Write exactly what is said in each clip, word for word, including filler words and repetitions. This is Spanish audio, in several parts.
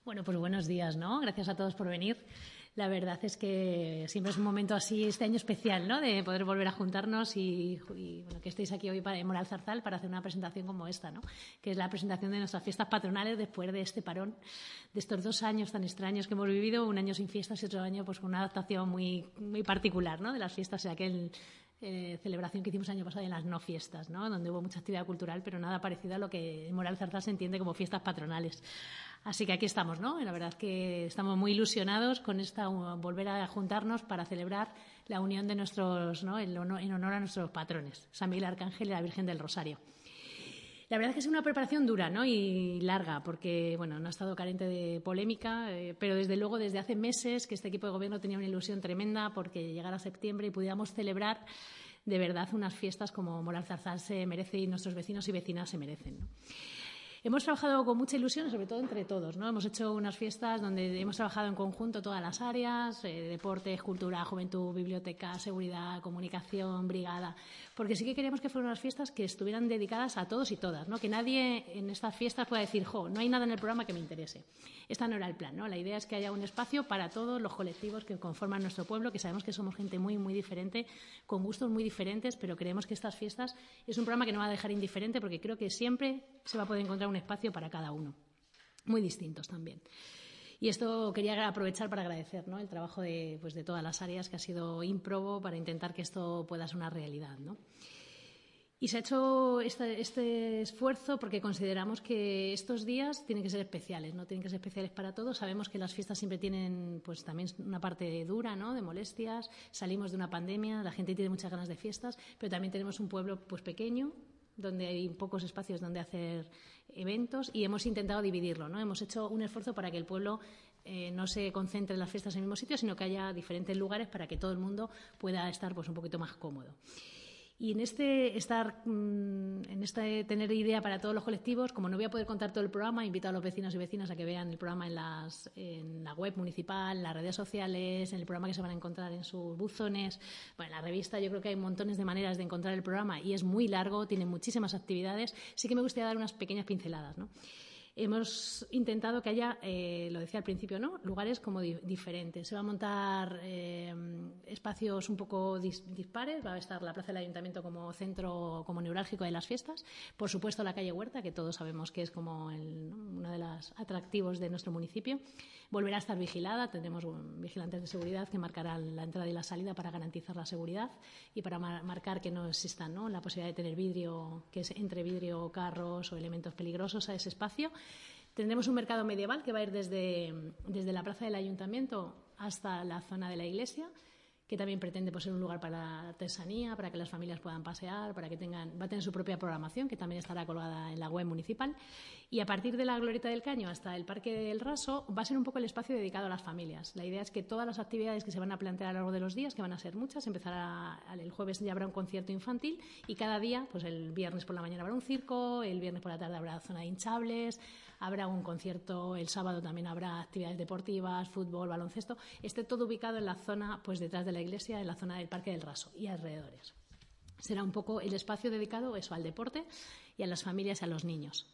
Bueno, pues buenos días, ¿no? Gracias a todos por venir. La verdad es que siempre es un momento así, este año especial, ¿no? De poder volver a juntarnos y, y bueno, que estéis aquí hoy para, en Moral Zarzal para hacer una presentación como esta, ¿no? Que es la presentación de nuestras fiestas patronales después de este parón, de estos dos años tan extraños que hemos vivido, un año sin fiestas y otro año pues con una adaptación muy, muy particular, ¿no? De las fiestas, o sea, aquel eh, celebración que hicimos el año pasado en las no fiestas, ¿no? Donde hubo mucha actividad cultural, pero nada parecido a lo que en Moral Zarzal se entiende como fiestas patronales. Así que aquí estamos, ¿no? La verdad que estamos muy ilusionados con esta volver a juntarnos para celebrar la unión de nuestros, ¿no? en honor a nuestros patrones, San Miguel Arcángel y la Virgen del Rosario. La verdad es que es una preparación dura, ¿no? Y larga, porque bueno, no ha estado carente de polémica, eh, pero desde luego desde hace meses que este equipo de gobierno tenía una ilusión tremenda porque llegara septiembre y pudiéramos celebrar de verdad unas fiestas como Moral Zarzal se merece y nuestros vecinos y vecinas se merecen, ¿no? Hemos trabajado con mucha ilusión, sobre todo entre todos, ¿no? Hemos hecho unas fiestas donde hemos trabajado en conjunto todas las áreas, eh, deportes, cultura, juventud, biblioteca, seguridad, comunicación, brigada, porque sí que queríamos que fueran unas fiestas que estuvieran dedicadas a todos y todas, ¿no? Que nadie en estas fiestas pueda decir, jo, no hay nada en el programa que me interese. Este no era el plan, ¿no? La idea es que haya un espacio para todos los colectivos que conforman nuestro pueblo, que sabemos que somos gente muy, muy diferente, con gustos muy diferentes, pero creemos que estas fiestas es un programa que no va a dejar indiferente porque creo que siempre se va a poder encontrar un espacio para cada uno, muy distintos también. Y esto quería aprovechar para agradecer, ¿no? El trabajo de, pues, de todas las áreas que ha sido ímprobo para intentar que esto pueda ser una realidad, ¿no? Y se ha hecho este, este esfuerzo porque consideramos que estos días tienen que ser especiales, no tienen que ser especiales para todos. Sabemos que las fiestas siempre tienen pues también una parte dura, ¿no? De molestias. Salimos de una pandemia, la gente tiene muchas ganas de fiestas, pero también tenemos un pueblo pues pequeño, donde hay pocos espacios donde hacer eventos y hemos intentado dividirlo, ¿no? Hemos hecho un esfuerzo para que el pueblo eh, no se concentre en las fiestas en el mismo sitio, sino que haya diferentes lugares para que todo el mundo pueda estar pues un poquito más cómodo. Y en este estar, en este tener idea para todos los colectivos, como no voy a poder contar todo el programa, invito a los vecinos y vecinas a que vean el programa en, las, en la web municipal, en las redes sociales, en el programa que se van a encontrar en sus buzones. Bueno, en la revista yo creo que hay montones de maneras de encontrar el programa y es muy largo, tiene muchísimas actividades. Sí que me gustaría dar unas pequeñas pinceladas, ¿no? Hemos intentado que haya, eh, lo decía al principio, ¿no? Lugares como di diferentes. Se va a montar eh, espacios un poco dis dispares. Va a estar la Plaza del Ayuntamiento como centro, como neurálgico de las fiestas. Por supuesto, la calle Huerta, que todos sabemos que es como el, ¿no? uno de los atractivos de nuestro municipio. Volverá a estar vigilada. Tendremos bueno, vigilantes de seguridad que marcarán la entrada y la salida para garantizar la seguridad y para mar marcar que no exista, ¿no? la posibilidad de tener vidrio, que es entre vidrio, carros o elementos peligrosos a ese espacio. Tendremos un mercado medieval que va a ir desde, desde la plaza del Ayuntamiento hasta la zona de la iglesia, que también pretende pues, ser un lugar para la artesanía, para que las familias puedan pasear, para que tengan, va a tener su propia programación, que también estará colgada en la web municipal. Y a partir de la Glorieta del Caño hasta el Parque del Raso va a ser un poco el espacio dedicado a las familias. La idea es que todas las actividades que se van a plantear a lo largo de los días, que van a ser muchas, empezará el jueves ya habrá un concierto infantil y cada día, pues el viernes por la mañana habrá un circo, el viernes por la tarde habrá zona de hinchables, habrá un concierto, el sábado también habrá actividades deportivas, fútbol, baloncesto. Esté todo ubicado en la zona, pues detrás de la iglesia, en la zona del Parque del Raso y alrededores. Será un poco el espacio dedicado eso, al deporte y a las familias y a los niños.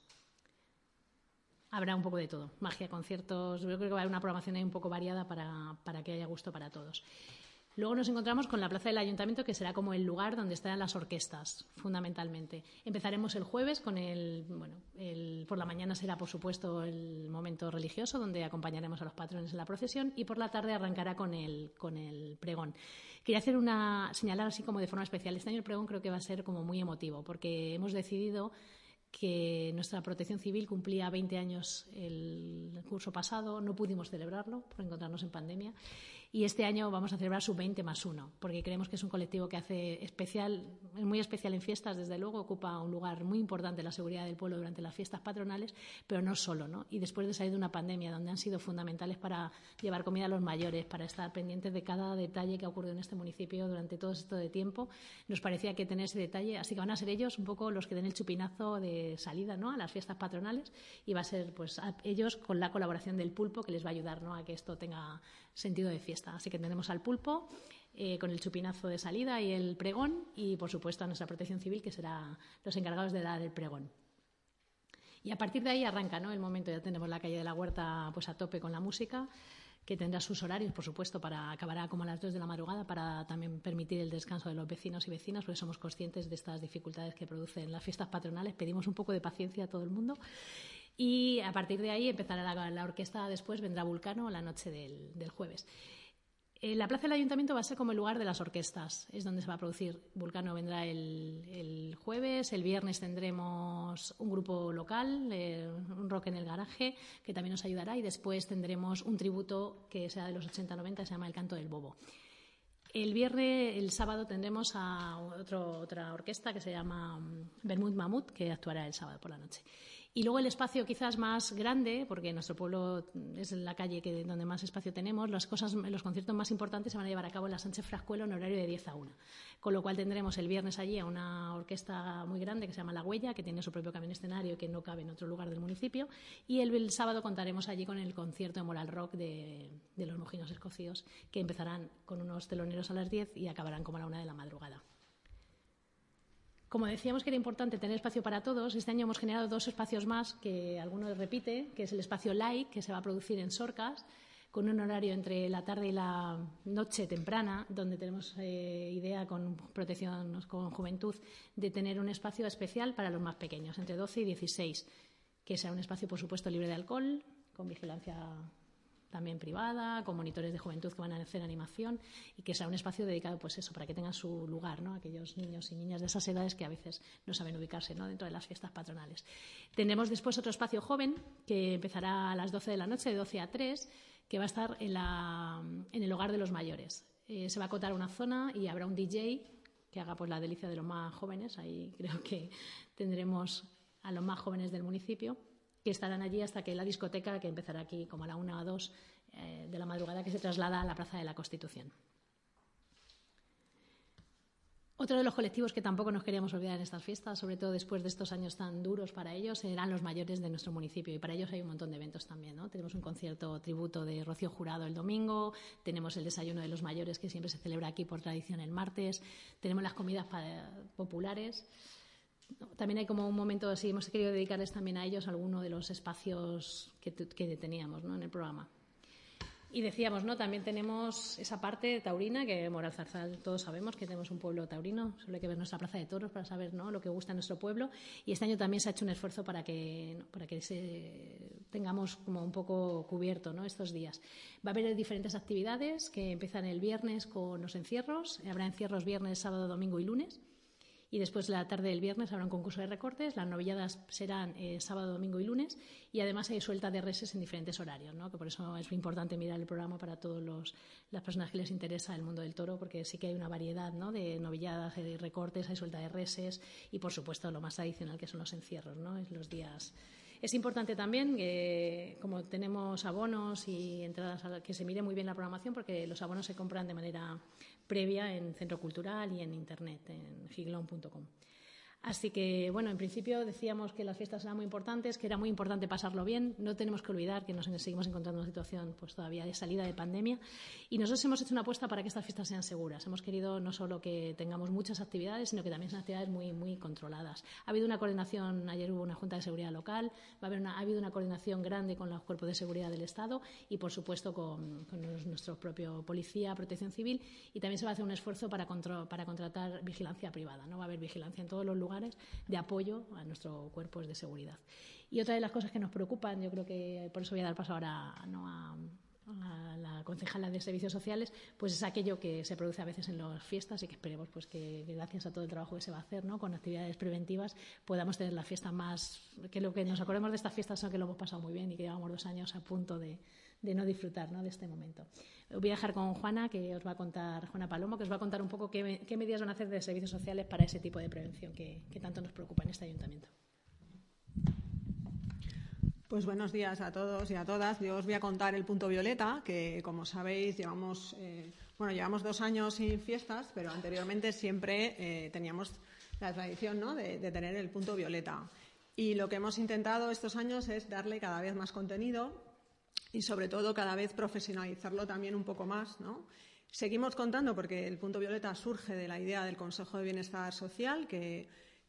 Habrá un poco de todo, magia, conciertos, yo creo que va a haber una programación ahí un poco variada para, para que haya gusto para todos. Luego nos encontramos con la Plaza del Ayuntamiento, que será como el lugar donde estarán las orquestas, fundamentalmente. Empezaremos el jueves con el, bueno, el, por la mañana será, por supuesto, el momento religioso, donde acompañaremos a los patrones en la procesión, y por la tarde arrancará con el, con el pregón. Quería hacer una, señalar así como de forma especial. Este año el pregón creo que va a ser como muy emotivo, porque hemos decidido que nuestra protección civil cumplía veinte años el curso pasado, no pudimos celebrarlo por encontrarnos en pandemia y este año vamos a celebrar su veinte más uno, porque creemos que es un colectivo que hace especial, es muy especial en fiestas, desde luego, ocupa un lugar muy importante en la seguridad del pueblo durante las fiestas patronales, pero no solo, ¿no? Y después de salir de una pandemia donde han sido fundamentales para llevar comida a los mayores, para estar pendientes de cada detalle que ha ocurrido en este municipio durante todo esto de tiempo, nos parecía que tener ese detalle, así que van a ser ellos un poco los que den el chupinazo de salida, ¿no? A las fiestas patronales y va a ser pues a ellos con la colaboración del pulpo que les va a ayudar, ¿no? A que esto tenga sentido de fiesta. Así que tenemos al pulpo eh, con el chupinazo de salida y el pregón y por supuesto a nuestra protección civil que será los encargados de dar el pregón. Y a partir de ahí arranca, ¿no?, el momento. Ya tenemos la calle de la Huerta pues a tope con la música, que tendrá sus horarios, por supuesto, para acabará como a las dos de la madrugada, para también permitir el descanso de los vecinos y vecinas, porque somos conscientes de estas dificultades que producen las fiestas patronales. Pedimos un poco de paciencia a todo el mundo. Y a partir de ahí empezará la, la orquesta. Después vendrá Vulcano la noche del, del jueves. Eh, la plaza del Ayuntamiento va a ser como el lugar de las orquestas, es donde se va a producir. Vulcano vendrá el, el jueves, el viernes tendremos un grupo local, eh, un rock en el garaje, que también nos ayudará, y después tendremos un tributo que sea de los ochenta noventa, que se llama El Canto del Bobo. El viernes, el sábado, tendremos a otro, otra orquesta que se llama Bermud Mamut, que actuará el sábado por la noche. Y luego el espacio quizás más grande, porque nuestro pueblo es la calle que, donde más espacio tenemos, las cosas, los conciertos más importantes se van a llevar a cabo en la Sánchez Frascuelo en horario de diez a una. Con lo cual tendremos el viernes allí a una orquesta muy grande que se llama La Huella, que tiene su propio camión escenario y que no cabe en otro lugar del municipio. Y el, el sábado contaremos allí con el concierto de Moral Rock de, de los Mojinos Escocidos, que empezarán con unos teloneros a las diez y acabarán como a la una de la madrugada. Como decíamos que era importante tener espacio para todos, este año hemos generado dos espacios más que algunos repite, que es el espacio Like, que se va a producir en Sorcas, con un horario entre la tarde y la noche temprana, donde tenemos eh, idea con protección, con juventud, de tener un espacio especial para los más pequeños, entre doce y dieciséis, que será un espacio, por supuesto, libre de alcohol, con vigilancia también privada, con monitores de juventud que van a hacer animación, y que sea un espacio dedicado, pues eso, para que tengan su lugar, ¿no?, aquellos niños y niñas de esas edades que a veces no saben ubicarse, ¿no?, dentro de las fiestas patronales. Tendremos después otro espacio joven que empezará a las doce de la noche, de doce a tres, que va a estar en, la, en el hogar de los mayores. Eh, se va a acotar una zona y habrá un D J que haga pues la delicia de los más jóvenes. Ahí creo que tendremos a los más jóvenes del municipio, que estarán allí hasta que la discoteca, que empezará aquí como a la una o dos eh, de la madrugada, que se traslada a la Plaza de la Constitución. Otro de los colectivos que tampoco nos queríamos olvidar en estas fiestas, sobre todo después de estos años tan duros para ellos, serán los mayores de nuestro municipio, y para ellos hay un montón de eventos también, ¿no? Tenemos un concierto tributo de Rocío Jurado el domingo, tenemos el desayuno de los mayores que siempre se celebra aquí por tradición el martes, tenemos las comidas populares. También hay como un momento así, hemos querido dedicarles también a ellos alguno de los espacios que, que teníamos, ¿no?, en el programa. Y decíamos, ¿no?, también tenemos esa parte taurina, que Moralzarzal todos sabemos que tenemos un pueblo taurino, solo hay que ver nuestra plaza de toros para saber, ¿no?, lo que gusta a nuestro pueblo, y este año también se ha hecho un esfuerzo para que, ¿no?, para que se, tengamos como un poco cubierto, ¿no?, estos días. Va a haber diferentes actividades que empiezan el viernes con los encierros, habrá encierros viernes, sábado, domingo y lunes. Y después, la tarde del viernes, habrá un concurso de recortes. Las novilladas serán eh, sábado, domingo y lunes. Y además hay suelta de reses en diferentes horarios, ¿no?, que por eso es muy importante mirar el programa para todas las personas que les interesa el mundo del toro, porque sí que hay una variedad, ¿no?, de novilladas, de recortes, hay suelta de reses y, por supuesto, lo más tradicional, que son los encierros, ¿no?, es los días. Es importante también que, como tenemos abonos y entradas, que se mire muy bien la programación, porque los abonos se compran de manera previa en Centro Cultural y en Internet, en giglón punto com. Así que, bueno, en principio decíamos que las fiestas eran muy importantes, que era muy importante pasarlo bien. No tenemos que olvidar que nos seguimos encontrando en una situación pues todavía de salida de pandemia, y nosotros hemos hecho una apuesta para que estas fiestas sean seguras. Hemos querido no solo que tengamos muchas actividades, sino que también sean actividades muy, muy controladas. Ha habido una coordinación, ayer hubo una Junta de Seguridad Local, va a haber una, ha habido una coordinación grande con los cuerpos de seguridad del Estado y, por supuesto, con, con nuestro propio policía, protección civil, y también se va a hacer un esfuerzo para, contro, para contratar vigilancia privada, ¿no? Va a haber vigilancia en todos los lugares de apoyo a nuestros cuerpos de seguridad. Y otra de las cosas que nos preocupan, yo creo que por eso voy a dar paso ahora, ¿no?, a, a la concejala de Servicios Sociales, pues es aquello que se produce a veces en las fiestas, y que esperemos pues que gracias a todo el trabajo que se va a hacer, ¿no?, con actividades preventivas, podamos tener la fiesta más, que lo que nos acordemos de estas fiestas son que lo hemos pasado muy bien y que llevamos dos años a punto de, de no disfrutar, ¿no?, de este momento. Voy a dejar con Juana, que os va a contar, Juana Palomo, que os va a contar un poco qué, qué medidas van a hacer de Servicios Sociales para ese tipo de prevención que, que tanto nos preocupa en este ayuntamiento. Pues buenos días a todos y a todas. Yo os voy a contar el punto violeta, que, como sabéis, llevamos, eh, bueno, llevamos dos años sin fiestas, pero anteriormente siempre eh, teníamos la tradición, ¿no?, de, de tener el punto violeta. Y lo que hemos intentado estos años es darle cada vez más contenido y, sobre todo, cada vez profesionalizarlo también un poco más, ¿no? Seguimos contando porque el punto violeta surge de la idea del Consejo de Bienestar Social, que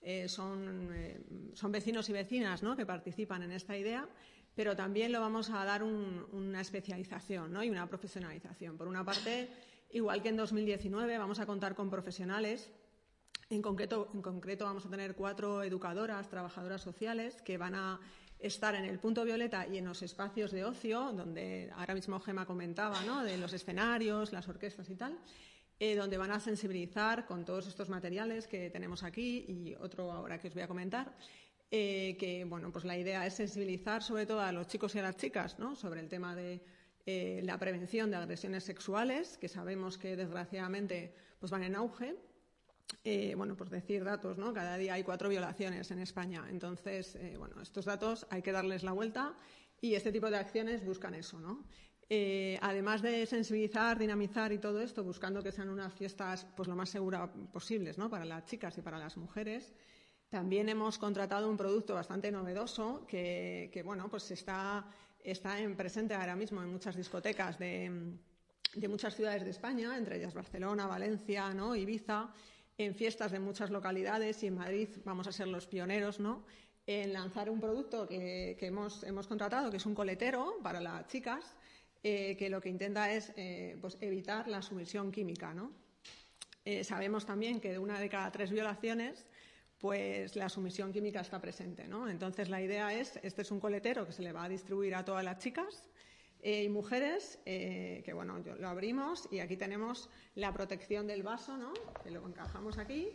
eh, son, eh, son vecinos y vecinas, ¿no?, que participan en esta idea, pero también lo vamos a dar un, una especialización, ¿no?, y una profesionalización. Por una parte, igual que en dos mil diecinueve, vamos a contar con profesionales. En concreto, en concreto vamos a tener cuatro educadoras, trabajadoras sociales, que van a estar en el punto violeta y en los espacios de ocio, donde ahora mismo Gemma comentaba, ¿no?, de los escenarios, las orquestas y tal, eh, donde van a sensibilizar con todos estos materiales que tenemos aquí y otro ahora que os voy a comentar, eh, que bueno, pues la idea es sensibilizar sobre todo a los chicos y a las chicas, ¿no?, sobre el tema de eh, la prevención de agresiones sexuales, que sabemos que desgraciadamente pues van en auge. Eh, bueno, pues decir datos, ¿no? Cada día hay cuatro violaciones en España. Entonces, eh, bueno, estos datos hay que darles la vuelta y este tipo de acciones buscan eso, ¿no? Eh, además de sensibilizar, dinamizar y todo esto, buscando que sean unas fiestas pues lo más seguras posibles, ¿no?, para las chicas y para las mujeres, también hemos contratado un producto bastante novedoso que, que bueno, pues está, está en presente ahora mismo en muchas discotecas de, de muchas ciudades de España, entre ellas Barcelona, Valencia, ¿no?, Ibiza, en fiestas de muchas localidades, y en Madrid vamos a ser los pioneros, ¿no?, en lanzar un producto que, que hemos, hemos contratado, que es un coletero para las chicas, eh, que lo que intenta es eh, pues evitar la sumisión química, ¿no? Eh, sabemos también que de una de cada tres violaciones, pues la sumisión química está presente, ¿no? Entonces la idea es, este es un coletero que se le va a distribuir a todas las chicas Eh, y mujeres, eh, que bueno, yo, lo abrimos y aquí tenemos la protección del vaso, ¿no?, que lo encajamos aquí,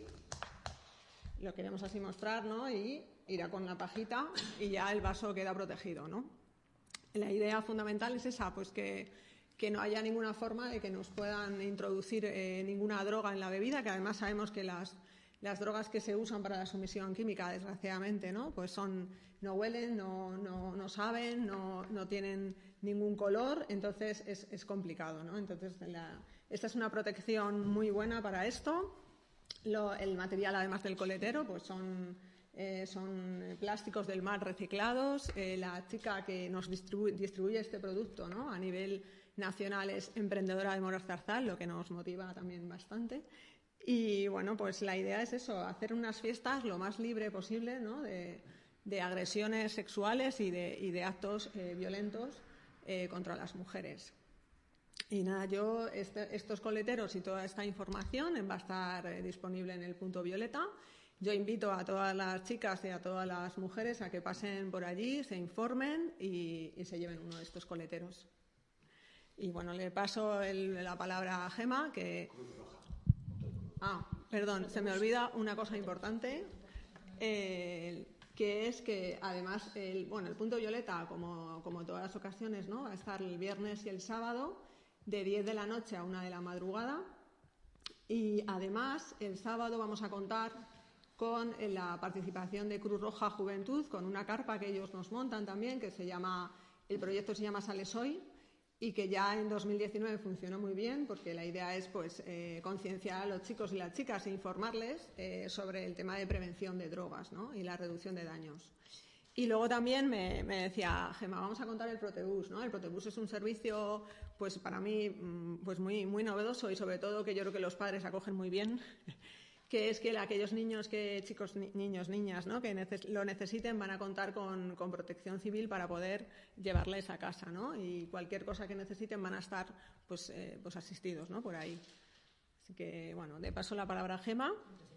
lo queremos así mostrar, ¿no?, y irá con la pajita y ya el vaso queda protegido, ¿no? La idea fundamental es esa, pues que, que no haya ninguna forma de que nos puedan introducir eh, ninguna droga en la bebida, que además sabemos que las, las drogas que se usan para la sumisión química, desgraciadamente, ¿no?, pues son, no huelen, no, no, no saben, no, no tienen ningún color, entonces es, es complicado, ¿no? Entonces la, esta es una protección muy buena para esto. Lo, el material, además del coletero, pues son, eh, son plásticos del mar reciclados. Eh, la chica que nos distribuye, distribuye este producto, ¿no?, a nivel nacional es emprendedora de Moral Zarzal, lo que nos motiva también bastante. Y bueno, pues la idea es eso, hacer unas fiestas lo más libre posible, ¿no?, de, de agresiones sexuales y de, y de actos eh, violentos Eh, contra las mujeres. Y nada, yo este, estos coleteros y toda esta información va a estar eh, disponible en el punto violeta. Yo invito a todas las chicas y a todas las mujeres a que pasen por allí, se informen y, y se lleven uno de estos coleteros. Y bueno, le paso el, la palabra a Gemma, que... Ah, perdón, se me olvida una cosa importante. Eh, que es que además el, bueno, el punto violeta, como, como todas las ocasiones, ¿no?, va a estar el viernes y el sábado de diez de la noche a una de la madrugada, y además el sábado vamos a contar con la participación de Cruz Roja Juventud, con una carpa que ellos nos montan también, que se llama, el proyecto se llama Sales Hoy, y que ya en dos mil diecinueve funcionó muy bien, porque la idea es pues eh, concienciar a los chicos y las chicas e informarles eh, sobre el tema de prevención de drogas, ¿no?, y la reducción de daños. Y luego también me, me decía Gemma, vamos a contar el Protebús, ¿no? El Protebús es un servicio, pues para mí, pues muy, muy novedoso, y sobre todo que yo creo que los padres acogen muy bien, que es que aquellos niños, que chicos, ni, niños, niñas, ¿no?, que neces lo necesiten van a contar con, con protección civil para poder llevarles a casa, ¿no?, y cualquier cosa que necesiten van a estar pues, eh, pues asistidos, ¿no?, por ahí. Así que, bueno, de paso la palabra a Gemma.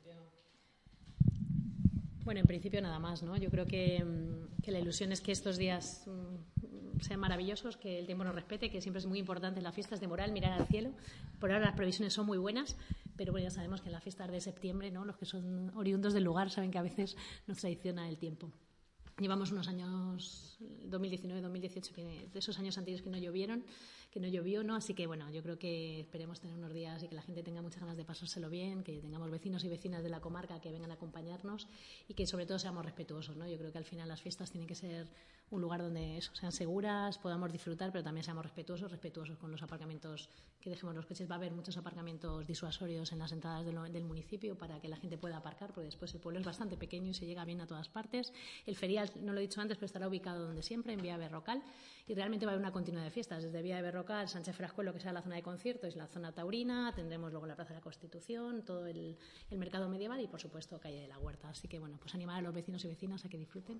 Bueno, en principio nada más, ¿no? Yo creo que, que la ilusión es que estos días um, sean maravillosos, que el tiempo nos respete, que siempre es muy importante en las fiestas de moral mirar al cielo. Por ahora las previsiones son muy buenas, pero bueno, ya sabemos que en las fiestas de septiembre, ¿no?, los que son oriundos del lugar saben que a veces nos traiciona el tiempo. Llevamos unos años, dos mil diecinueve, dos mil dieciocho, que, de esos años anteriores que no llovieron, que no llovió, ¿no? Así que, bueno, yo creo que esperemos tener unos días y que la gente tenga muchas ganas de pasárselo bien, que tengamos vecinos y vecinas de la comarca que vengan a acompañarnos y que, sobre todo, seamos respetuosos, ¿no? Yo creo que al final las fiestas tienen que ser un lugar donde eso, sean seguras, podamos disfrutar, pero también seamos respetuosos, respetuosos con los aparcamientos, que dejemos los coches. Va a haber muchos aparcamientos disuasorios en las entradas del, del municipio para que la gente pueda aparcar, porque después el pueblo es bastante pequeño y se llega bien a todas partes. El ferial, no lo he dicho antes, pero estará ubicado donde siempre, en Vía Berrocal, y realmente va a haber una continuidad de fiestas, desde Vía de Berrocal, Sánchez Frascuelo, que será la zona de conciertos, y la zona taurina, tendremos luego la Plaza de la Constitución, todo el, el mercado medieval y, por supuesto, Calle de la Huerta. Así que, bueno, pues animar a los vecinos y vecinas a que disfruten.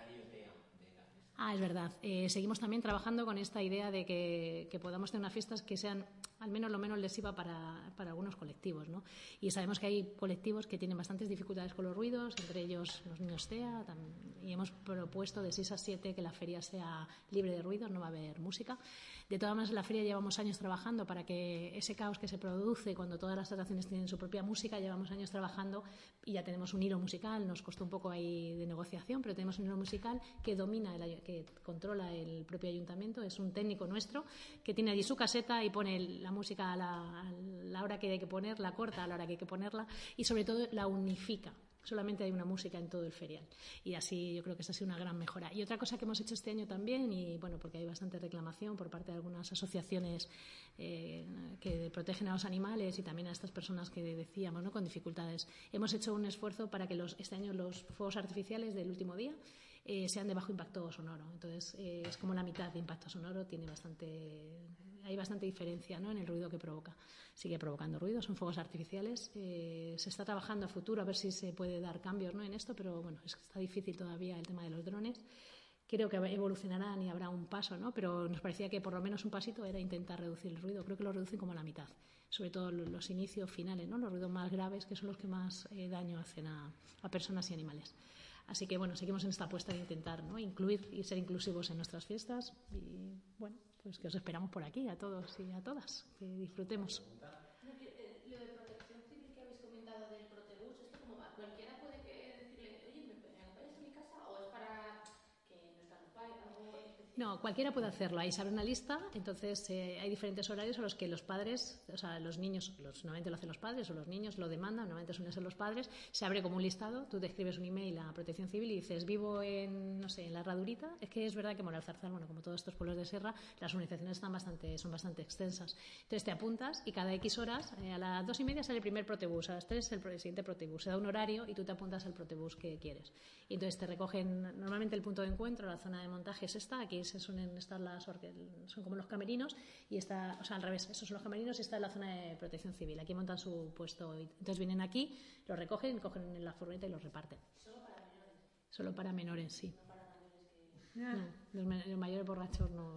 Ah, es verdad. Eh, seguimos también trabajando con esta idea de que, que podamos tener unas fiestas que sean al menos lo menos lesiva para, para algunos colectivos, ¿no? Y sabemos que hay colectivos que tienen bastantes dificultades con los ruidos, entre ellos los niños T E A, y hemos propuesto de seis a siete que la feria sea libre de ruidos, no va a haber música. De todas maneras, en la feria llevamos años trabajando para que ese caos que se produce cuando todas las atracciones tienen su propia música, llevamos años trabajando y ya tenemos un hilo musical, nos costó un poco ahí de negociación, pero tenemos un hilo musical que domina, el, que controla el propio ayuntamiento, es un técnico nuestro que tiene allí su caseta y pone la música a la, a la hora que hay que poner, la corta a la hora que hay que ponerla y sobre todo la unifica. Solamente hay una música en todo el ferial y así yo creo que esta ha sido una gran mejora. Y otra cosa que hemos hecho este año también, y bueno, porque hay bastante reclamación por parte de algunas asociaciones eh, que protegen a los animales y también a estas personas que decíamos, ¿no?, con dificultades, hemos hecho un esfuerzo para que los, este año los fuegos artificiales del último día eh, sean de bajo impacto sonoro. Entonces eh, es como la mitad de impacto sonoro, tiene bastante, hay bastante diferencia, ¿no?, en el ruido que provoca. Sigue provocando ruido, son fuegos artificiales. Eh, se está trabajando a futuro a ver si se puede dar cambios, ¿no?, en esto, pero bueno, es que está difícil todavía el tema de los drones. Creo que evolucionarán y habrá un paso, ¿no?, pero nos parecía que por lo menos un pasito era intentar reducir el ruido. Creo que lo reducen como a la mitad, sobre todo los inicios finales, ¿no?, los ruidos más graves, que son los que más eh, daño hacen a, a personas y animales. Así que, bueno, seguimos en esta apuesta de intentar, ¿no?, incluir y ser inclusivos en nuestras fiestas y, bueno, pues que os esperamos por aquí, a todos y a todas, que disfrutemos. No, que, eh, lo de protección civil que habéis comentado del protebús, ¿esto cómo va? ¿Cualquiera puede que decirle, oye, ¿me, me acompañas a mi casa? ¿O es para que no están los padres, algo específico? No, cualquiera puede hacerlo. Ahí se abre una lista, entonces eh, hay diferentes horarios a los que los padres, o sea, los niños, los, normalmente lo hacen los padres o los niños lo demandan, normalmente suelen ser los padres, se abre como un listado, tú te escribes un email a Protección Civil y dices, vivo en, no sé, en la Herradurita. Es que es verdad que Moralzarzal, bueno, como todos estos pueblos de Serra, las organizaciones están bastante, son bastante extensas. Entonces te apuntas y cada X horas, eh, a las dos y media sale el primer protebús, a las tres el, el siguiente protebús, se da un horario y tú te apuntas al protebús que quieres. Y entonces te recogen, normalmente el punto de encuentro, la zona de montaje es esta, aquí se suelen estar las, son como los camerinos, y está, o sea, al revés, esos son los camerinos y está en la zona de Protección Civil. Aquí montan su puesto, entonces vienen aquí, los recogen, cogen en la furgoneta y los reparten. ¿Solo para menores? Solo para menores, sí. No para mayores que... No, los, los mayores borrachos no.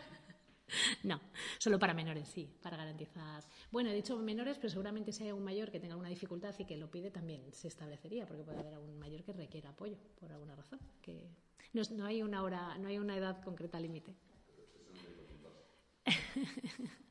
No, solo para menores, sí, para garantizar. Bueno, he dicho menores, pero seguramente si hay un mayor que tenga alguna dificultad y que lo pide, también se establecería, porque puede haber algún mayor que requiera apoyo por alguna razón. Que no, no hay una hora, no hay una edad concreta límite.